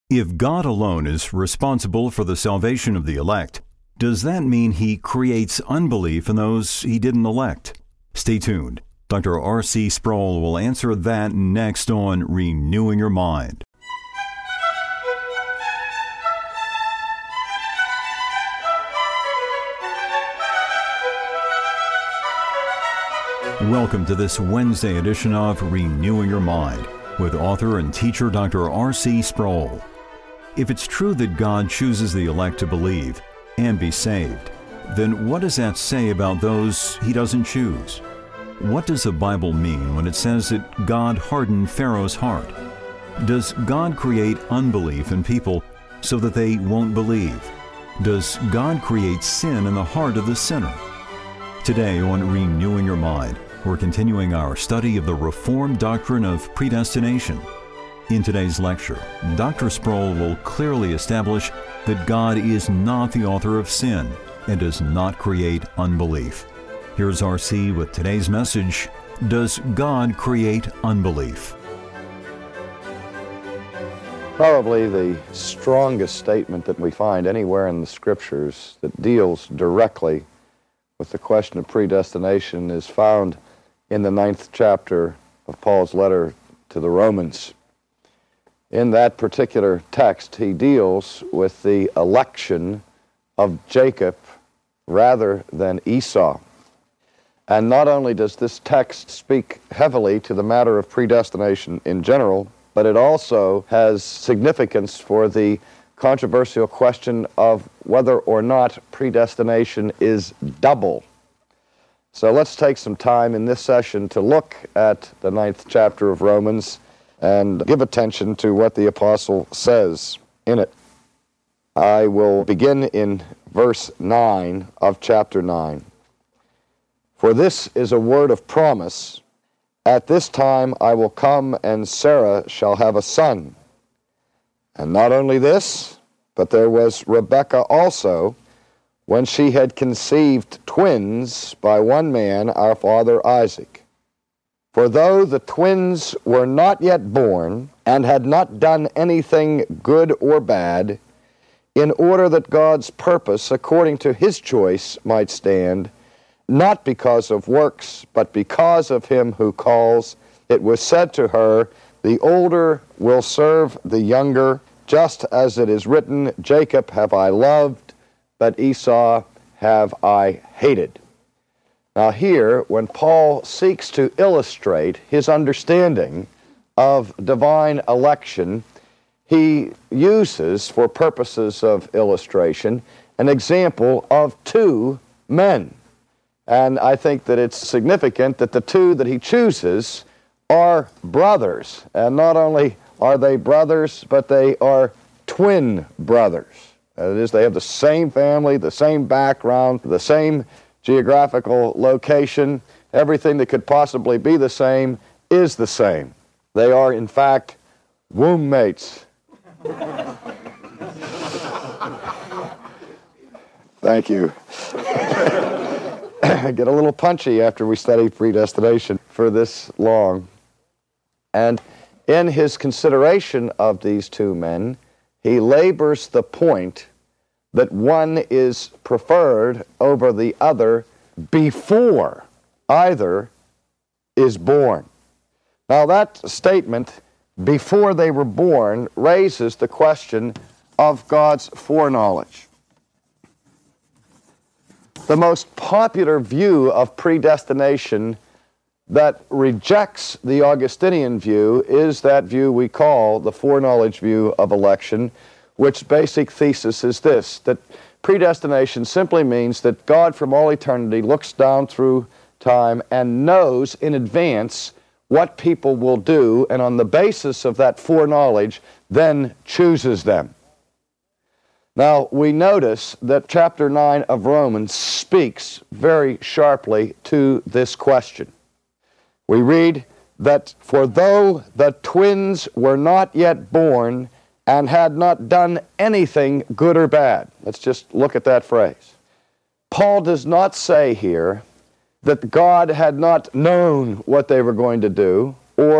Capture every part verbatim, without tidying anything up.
If God alone is responsible for the salvation of the elect, does that mean He creates unbelief in those He didn't elect? Stay tuned. Doctor R C Sproul will answer that next on Renewing Your Mind. Welcome to this Wednesday edition of Renewing Your Mind with author and teacher Doctor R C Sproul. If it's true that God chooses the elect to believe and be saved, then what does that say about those He doesn't choose? What does the Bible mean when it says that God hardened Pharaoh's heart? Does God create unbelief in people so that they won't believe? Does God create sin in the heart of the sinner? Today on Renewing Your Mind, we're continuing our study of the Reformed doctrine of predestination. In today's lecture, Doctor Sproul will clearly establish that God is not the author of sin and does not create unbelief. Here's R C with today's message, Does God Create Unbelief? Probably the strongest statement that we find anywhere in the Scriptures that deals directly with the question of predestination is found in the ninth chapter of Paul's letter to the Romans. In that particular text, he deals with the election of Jacob rather than Esau. And not only does this text speak heavily to the matter of predestination in general, but it also has significance for the controversial question of whether or not predestination is double. So let's take some time in this session to look at the ninth chapter of Romans and give attention to what the apostle says in it. I will begin in verse nine of chapter nine. For this is a word of promise. At this time I will come, and Sarah shall have a son. And not only this, but there was Rebekah also, when she had conceived twins by one man, our father Isaac. For though the twins were not yet born, and had not done anything good or bad, in order that God's purpose according to His choice might stand, not because of works, but because of Him who calls, it was said to her, the older will serve the younger, just as it is written, Jacob have I loved, but Esau have I hated. Now here, when Paul seeks to illustrate his understanding of divine election, he uses, for purposes of illustration, an example of two men. And I think that it's significant that the two that he chooses are brothers. And not only are they brothers, but they are twin brothers. That is, they have the same family, the same background, the same geographical location. Everything that could possibly be the same is the same. They are, in fact, womb mates. Thank you. Get a little punchy after we study predestination for this long. And in his consideration of these two men, he labors the point that one is preferred over the other before either is born. Now that statement, before they were born, raises the question of God's foreknowledge. The most popular view of predestination that rejects the Augustinian view is that view we call the foreknowledge view of election, which basic thesis is this, that predestination simply means that God from all eternity looks down through time and knows in advance what people will do, and on the basis of that foreknowledge, then chooses them. Now, we notice that chapter nine of Romans speaks very sharply to this question. We read that, for though the twins were not yet born and had not done anything good or bad. Let's just look at that phrase. Paul does not say here that God had not known what they were going to do, or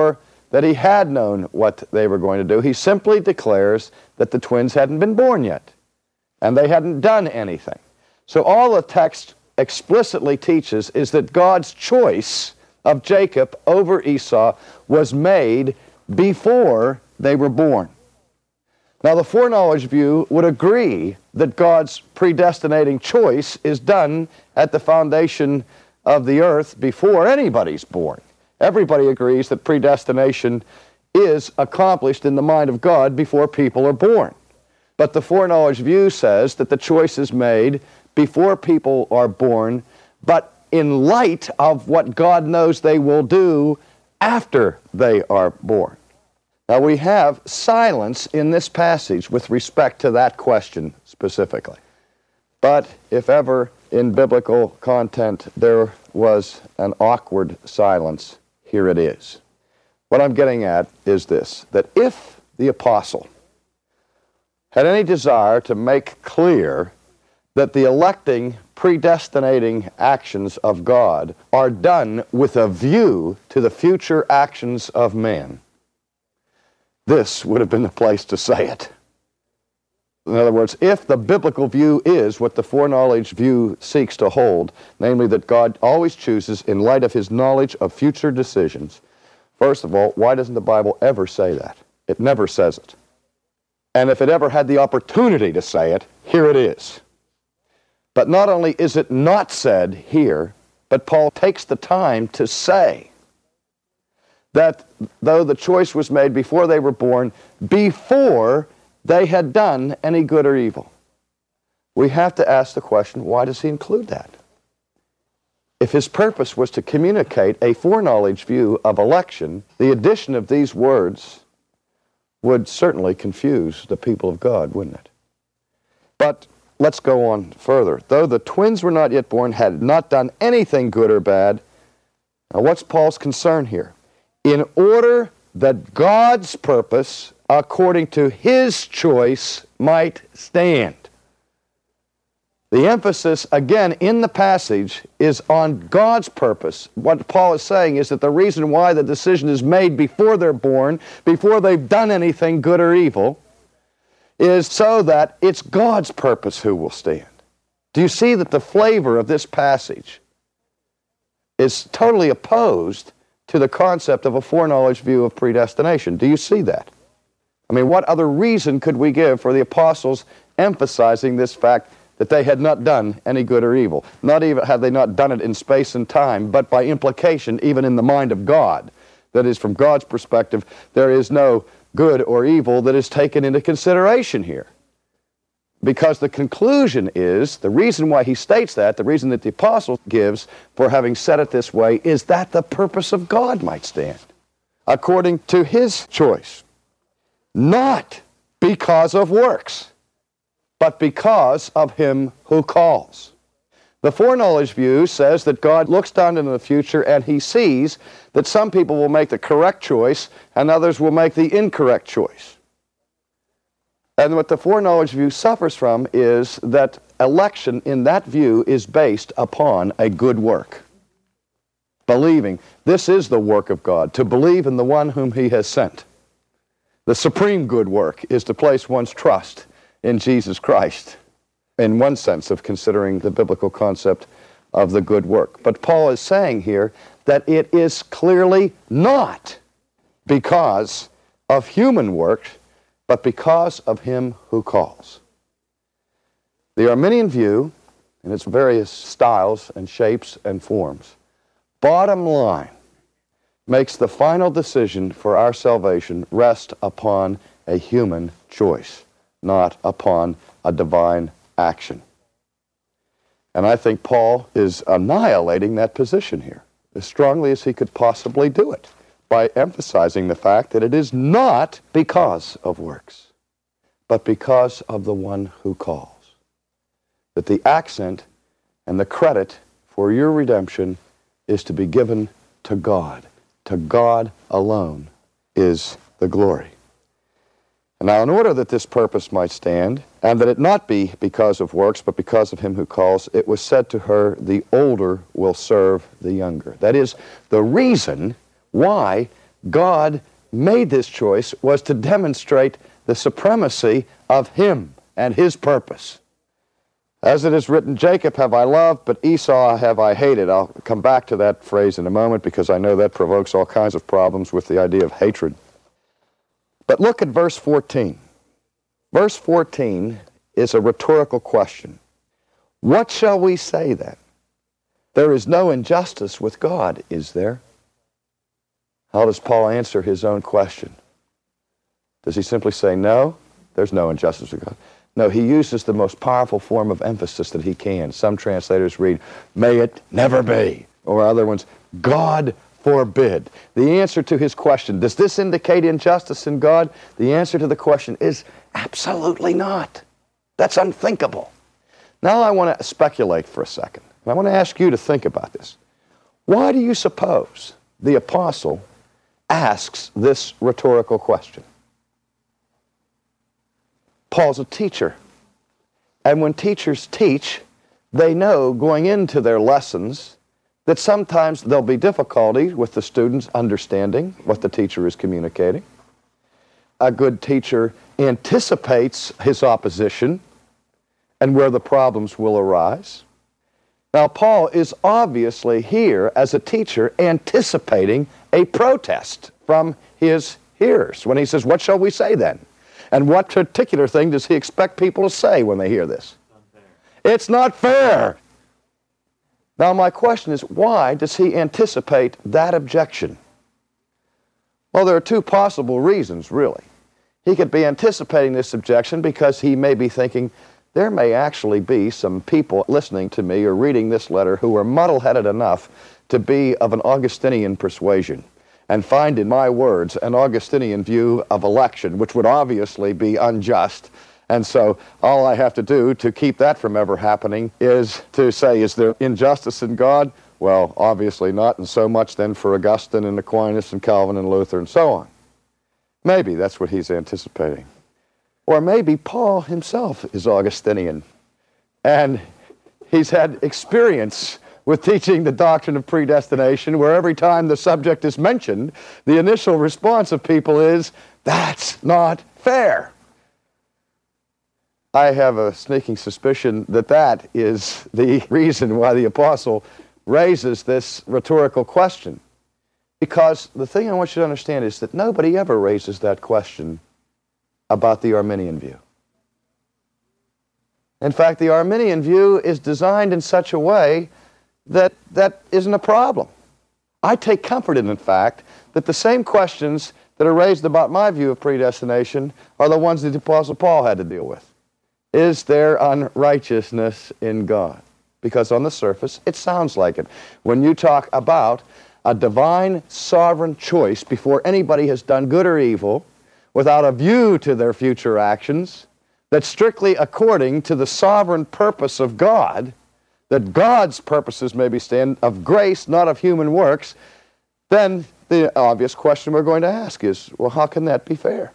that he had known what they were going to do. He simply declares that the twins hadn't been born yet, and they hadn't done anything. So all the text explicitly teaches is that God's choice of Jacob over Esau was made before they were born. Now, the foreknowledge view would agree that God's predestinating choice is done at the foundation of the earth before anybody's born. Everybody agrees that predestination is accomplished in the mind of God before people are born. But the foreknowledge view says that the choice is made before people are born, but in light of what God knows they will do after they are born. Now, we have silence in this passage with respect to that question specifically. But if ever in biblical content there was an awkward silence, here it is. What I'm getting at is this, that if the apostle had any desire to make clear that the electing, predestinating actions of God are done with a view to the future actions of man, this would have been the place to say it. In other words, if the biblical view is what the foreknowledge view seeks to hold, namely that God always chooses in light of his knowledge of future decisions, first of all, why doesn't the Bible ever say that? It never says it. And if it ever had the opportunity to say it, here it is. But not only is it not said here, but Paul takes the time to say that though the choice was made before they were born, before they had done any good or evil. We have to ask the question, why does he include that? If his purpose was to communicate a foreknowledge view of election, the addition of these words would certainly confuse the people of God, wouldn't it? But let's go on further. Though the twins were not yet born, had not done anything good or bad. Now, what's Paul's concern here? In order that God's purpose, according to his choice, might stand. The emphasis, again, in the passage is on God's purpose. What Paul is saying is that the reason why the decision is made before they're born, before they've done anything good or evil, is so that it's God's purpose who will stand. Do you see that the flavor of this passage is totally opposed to the concept of a foreknowledge view of predestination? Do you see that? I mean, what other reason could we give for the apostles emphasizing this fact that they had not done any good or evil? Not even had they not done it in space and time, but by implication, even in the mind of God. That is, from God's perspective, there is no good or evil that is taken into consideration here. Because the conclusion is, the reason why he states that, the reason that the apostle gives for having said it this way, is that the purpose of God might stand, according to his choice. Not because of works, but because of him who calls. The foreknowledge view says that God looks down into the future and he sees that some people will make the correct choice and others will make the incorrect choice. And what the foreknowledge view suffers from is that election in that view is based upon a good work. Believing this is the work of God, to believe in the one whom he has sent. The supreme good work is to place one's trust in Jesus Christ, in one sense of considering the biblical concept of the good work. But Paul is saying here that it is clearly not because of human works, but because of him who calls. The Arminian view, in its various styles and shapes and forms, bottom line, makes the final decision for our salvation rest upon a human choice, not upon a divine action. And I think Paul is annihilating that position here, as strongly as he could possibly do it, by emphasizing the fact that it is not because of works, but because of the one who calls. That the accent and the credit for your redemption is to be given to God. To God alone is the glory. And now, in order that this purpose might stand, and that it not be because of works, but because of him who calls, it was said to her, the older will serve the younger. That is, the reason why God made this choice was to demonstrate the supremacy of him and his purpose. As it is written, Jacob have I loved, but Esau have I hated. I'll come back to that phrase in a moment because I know that provokes all kinds of problems with the idea of hatred. But look at verse fourteen. Verse fourteen is a rhetorical question. What shall we say then? There is no injustice with God, is there? How does Paul answer his own question? Does he simply say, no, there's no injustice with God? No, he uses the most powerful form of emphasis that he can. Some translators read, may it never be. Or other ones, God forbid. The answer to his question, does this indicate injustice in God? The answer to the question is absolutely not. That's unthinkable. Now I want to speculate for a second. And I want to ask you to think about this. Why do you suppose the apostle asks this rhetorical question? Paul's a teacher. And when teachers teach, they know going into their lessons that sometimes there'll be difficulty with the students understanding what the teacher is communicating. A good teacher anticipates his opposition and where the problems will arise. Now, Paul is obviously here as a teacher anticipating a protest from his hearers when he says, what shall we say then? And what particular thing does he expect people to say when they hear this? Not it's not fair. Now, my question is, why does he anticipate that objection? Well, there are two possible reasons, really. He could be anticipating this objection because he may be thinking, there may actually be some people listening to me or reading this letter who are muddle-headed enough to be of an Augustinian persuasion and find in my words an Augustinian view of election, which would obviously be unjust. And so all I have to do to keep that from ever happening is to say, is there injustice in God? Well, obviously not, and so much then for Augustine and Aquinas and Calvin and Luther and so on. Maybe that's what he's anticipating. Or maybe Paul himself is Augustinian, and he's had experience with teaching the doctrine of predestination, where every time the subject is mentioned, the initial response of people is, that's not fair. I have a sneaking suspicion that that is the reason why the apostle raises this rhetorical question. Because the thing I want you to understand is that nobody ever raises that question about the Arminian view. In fact, the Arminian view is designed in such a way that that isn't a problem. I take comfort in the fact that the same questions that are raised about my view of predestination are the ones that the Apostle Paul had to deal with. Is there unrighteousness in God? Because on the surface, it sounds like it. When you talk about a divine sovereign choice before anybody has done good or evil, without a view to their future actions, that's strictly according to the sovereign purpose of God, that God's purposes may be stand of grace, not of human works, then the obvious question we're going to ask is, well, how can that be fair?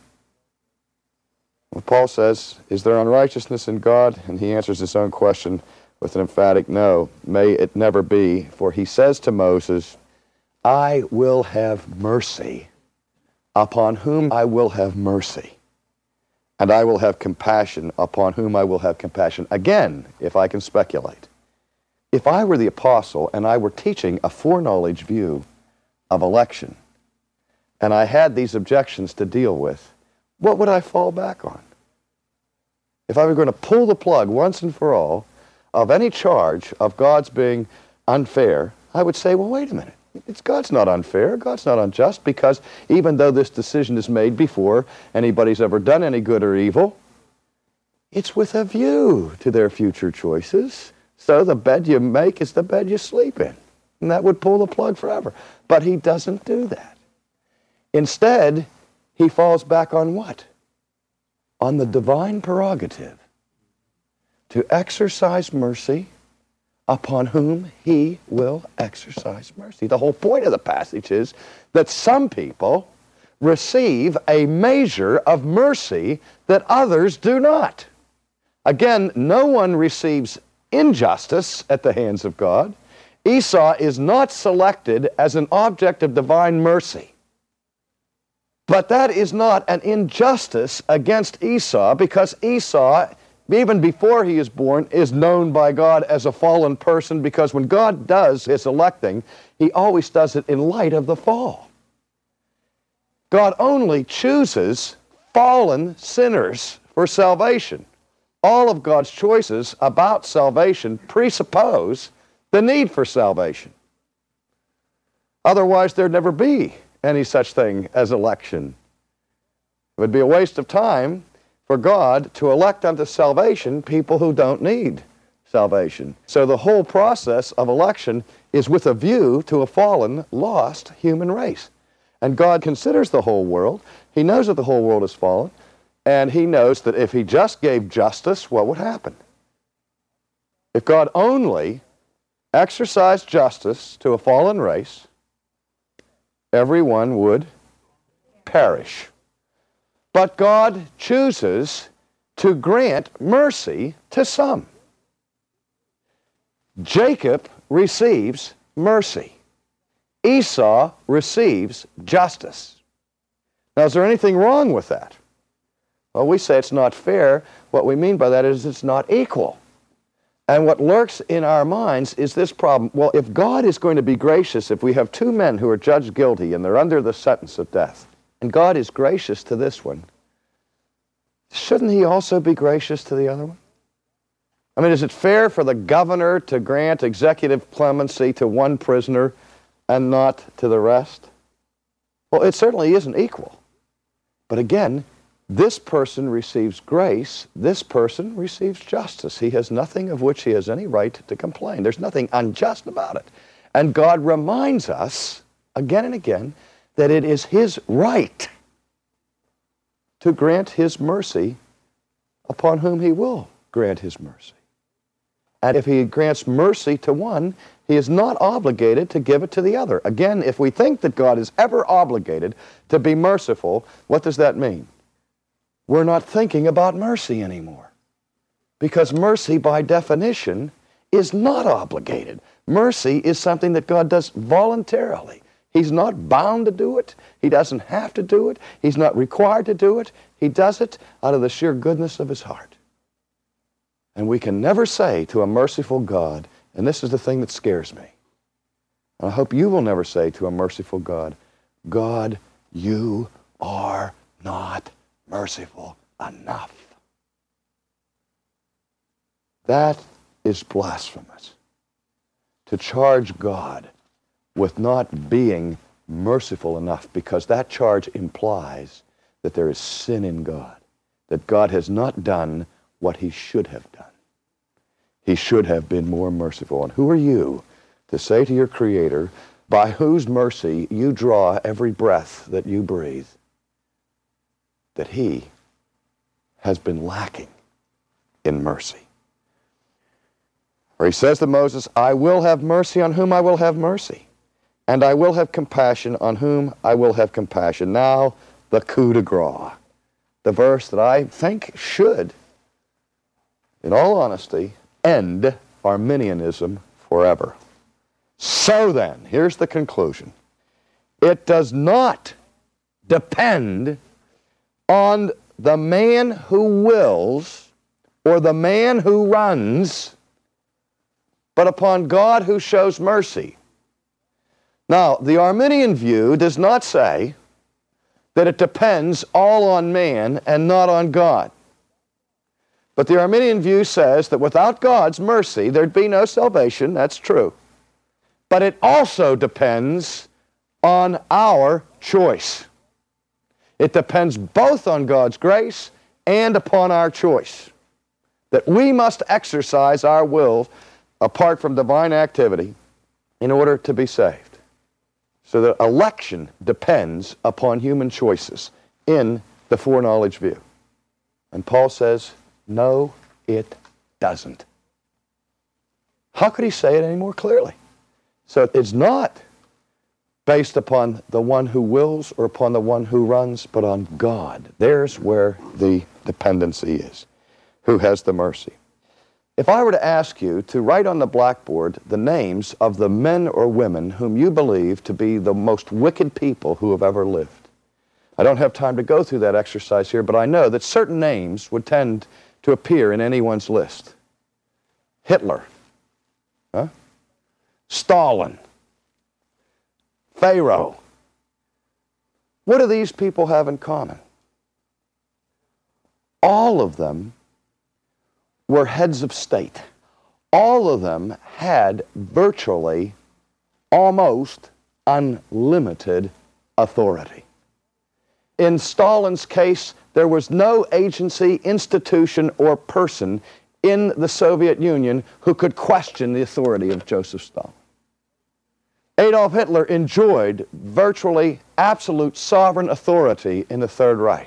Well, Paul says, is there unrighteousness in God? And he answers his own question with an emphatic no. May it never be. For he says to Moses, I will have mercy upon whom I will have mercy, and I will have compassion upon whom I will have compassion. Again, if I can speculate, if I were the apostle and I were teaching a foreknowledge view of election, and I had these objections to deal with, what would I fall back on? If I were going to pull the plug once and for all of any charge of God's being unfair, I would say, well, wait a minute. It's, God's not unfair. God's not unjust, because even though this decision is made before anybody's ever done any good or evil, it's with a view to their future choices. So the bed you make is the bed you sleep in. And that would pull the plug forever. But he doesn't do that. Instead, he falls back on what? On the divine prerogative to exercise mercy upon whom he will exercise mercy. The whole point of the passage is that some people receive a measure of mercy that others do not. Again, no one receives injustice at the hands of God. Esau is not selected as an object of divine mercy. But that is not an injustice against Esau, because Esau, even before he is born, is known by God as a fallen person, because when God does his electing, he always does it in light of the fall. God only chooses fallen sinners for salvation. All of God's choices about salvation presuppose the need for salvation. Otherwise, there'd never be any such thing as election. It would be a waste of time for God to elect unto salvation people who don't need salvation. So the whole process of election is with a view to a fallen, lost human race. And God considers the whole world. He knows that the whole world is fallen, and he knows that if he just gave justice, what would happen? If God only exercised justice to a fallen race, everyone would perish. But God chooses to grant mercy to some. Jacob receives mercy. Esau receives justice. Now, is there anything wrong with that? Well, we say it's not fair. What we mean by that is it's not equal. And what lurks in our minds is this problem. Well, if God is going to be gracious, if we have two men who are judged guilty and they're under the sentence of death, and God is gracious to this one, shouldn't he also be gracious to the other one? I mean, is it fair for the governor to grant executive clemency to one prisoner and not to the rest? Well, it certainly isn't equal. But again, this person receives grace, this person receives justice. He has nothing of which he has any right to complain. There's nothing unjust about it. And God reminds us again and again that it is his right to grant his mercy upon whom he will grant his mercy. And if he grants mercy to one, he is not obligated to give it to the other. Again, if we think that God is ever obligated to be merciful, what does that mean? We're not thinking about mercy anymore. Because mercy, by definition, is not obligated. Mercy is something that God does voluntarily. He's not bound to do it. He doesn't have to do it. He's not required to do it. He does it out of the sheer goodness of his heart. And we can never say to a merciful God, and this is the thing that scares me, and I hope you will never say to a merciful God, God, you are not merciful enough. That is blasphemous. To charge God with not being merciful enough, because that charge implies that there is sin in God, that God has not done what he should have done. He should have been more merciful. And who are you to say to your Creator, by whose mercy you draw every breath that you breathe, that he has been lacking in mercy? For he says to Moses, I will have mercy on whom I will have mercy, and I will have compassion on whom I will have compassion. Now, the coup de grace, the verse that I think should, in all honesty, end Arminianism forever. So then, here's the conclusion. It does not depend on the man who wills or the man who runs, but upon God who shows mercy. Now, the Arminian view does not say that it depends all on man and not on God. But the Arminian view says that without God's mercy, there'd be no salvation. That's true. But it also depends on our choice. It depends both on God's grace and upon our choice. That we must exercise our will apart from divine activity in order to be saved. So that election depends upon human choices in the foreknowledge view. And Paul says, no, it doesn't. How could he say it any more clearly? So it's not based upon the one who wills or upon the one who runs, but on God. There's where the dependency is, who has the mercy. If I were to ask you to write on the blackboard the names of the men or women whom you believe to be the most wicked people who have ever lived, I don't have time to go through that exercise here, but I know that certain names would tend to appear in anyone's list. Hitler, huh? Stalin, Pharaoh. What do these people have in common? All of them were heads of state. All of them had virtually almost unlimited authority. In Stalin's case, there was no agency, institution, or person in the Soviet Union who could question the authority of Joseph Stalin. Adolf Hitler enjoyed virtually absolute sovereign authority in the Third Reich.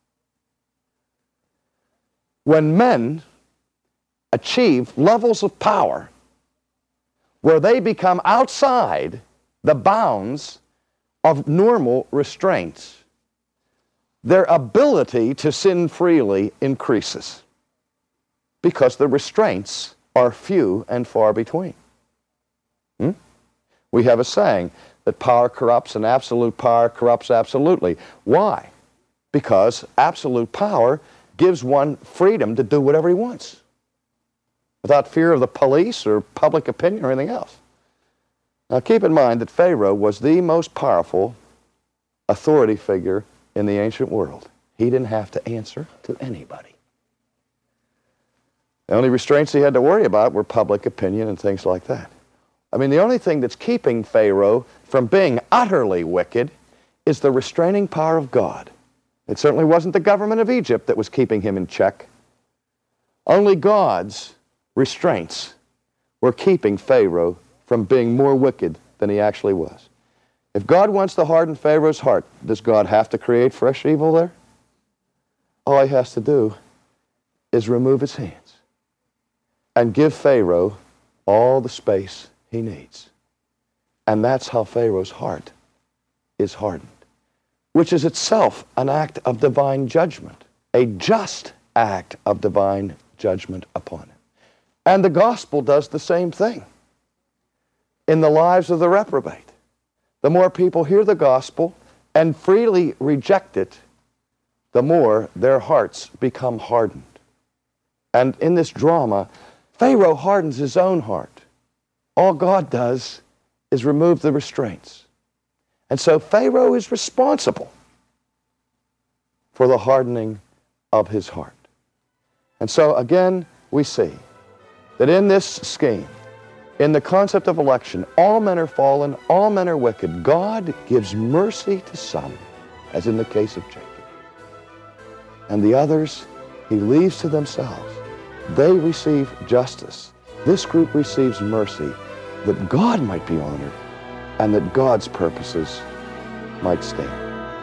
When men achieve levels of power where they become outside the bounds of normal restraints, their ability to sin freely increases because the restraints are few and far between. Hmm? We have a saying that power corrupts and absolute power corrupts absolutely. Why? Because absolute power gives one freedom to do whatever he wants without fear of the police or public opinion or anything else. Now keep in mind that Pharaoh was the most powerful authority figure in the ancient world. He didn't have to answer to anybody. The only restraints he had to worry about were public opinion and things like that. I mean, the only thing that's keeping Pharaoh from being utterly wicked is the restraining power of God. It certainly wasn't the government of Egypt that was keeping him in check. Only God's restraints were keeping Pharaoh from being more wicked than he actually was. If God wants to harden Pharaoh's heart, does God have to create fresh evil there? All he has to do is remove his hands and give Pharaoh all the space he needs. And that's how Pharaoh's heart is hardened, which is itself an act of divine judgment, a just act of divine judgment upon him. And the gospel does the same thing in the lives of the reprobate. The more people hear the gospel and freely reject it, the more their hearts become hardened. And in this drama, Pharaoh hardens his own heart. All God does is remove the restraints. And so Pharaoh is responsible for the hardening of his heart. And so again, we see that in this scheme, in the concept of election, all men are fallen, all men are wicked. God gives mercy to some, as in the case of Jacob. And the others, he leaves to themselves. They receive justice. This group receives mercy, that God might be honored and that God's purposes might stand.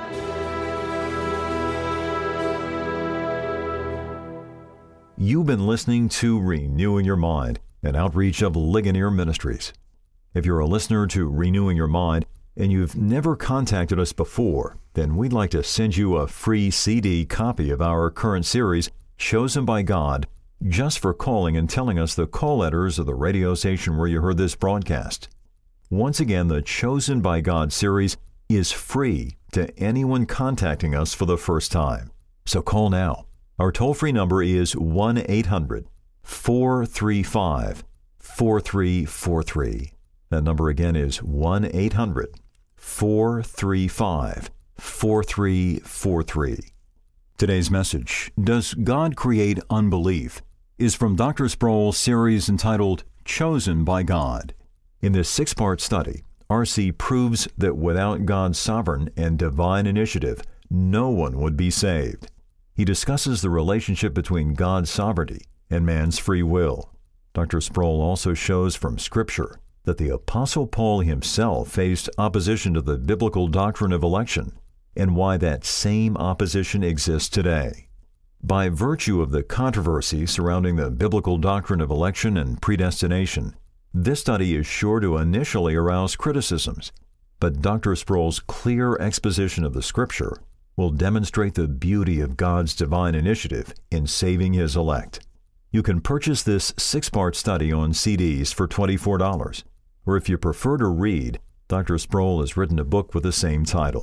You've been listening to Renewing Your Mind, an outreach of Ligonier Ministries. If you're a listener to Renewing Your Mind and you've never contacted us before, then we'd like to send you a free C D copy of our current series, Chosen by God, just for calling and telling us the call letters of the radio station where you heard this broadcast. Once again, the Chosen by God series is free to anyone contacting us for the first time. So call now. Our toll-free number is one eight hundred four three five four three four three. That number again is one eight hundred four three five four three four three. Today's message, Does God Create Unbelief?, is from Doctor Sproul's series entitled Chosen by God. In this six-part study, R C proves that without God's sovereign and divine initiative, no one would be saved. He discusses the relationship between God's sovereignty and man's free will. Doctor Sproul also shows from Scripture that the Apostle Paul himself faced opposition to the biblical doctrine of election, and why that same opposition exists today. By virtue of the controversy surrounding the biblical doctrine of election and predestination, this study is sure to initially arouse criticisms, but Doctor Sproul's clear exposition of the Scripture will demonstrate the beauty of God's divine initiative in saving His elect. You can purchase this six-part study on C Ds for twenty-four dollars, or if you prefer to read, Doctor Sproul has written a book with the same title.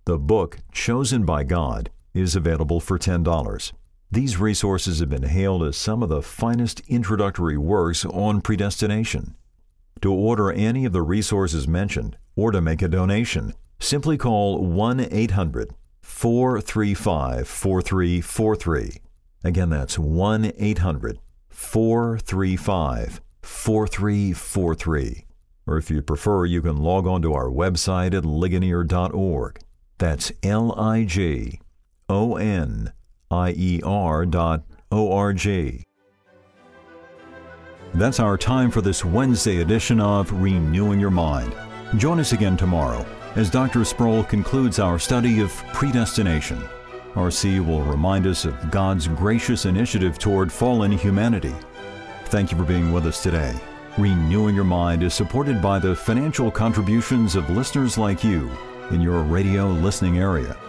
The book, Chosen by God, is available for ten dollars. These resources have been hailed as some of the finest introductory works on predestination. To order any of the resources mentioned or to make a donation, simply call one eight hundred, four three five, four three four three. Again, that's one eight hundred, four three five, four three four three. Or if you prefer, you can log on to our website at ligonier dot org. That's L I G O N I E R dot O R G. That's our time for this Wednesday edition of Renewing Your Mind. Join us again tomorrow as Doctor Sproul concludes our study of predestination. R C will remind us of God's gracious initiative toward fallen humanity. Thank you for being with us today. Renewing Your Mind is supported by the financial contributions of listeners like you in your radio listening area.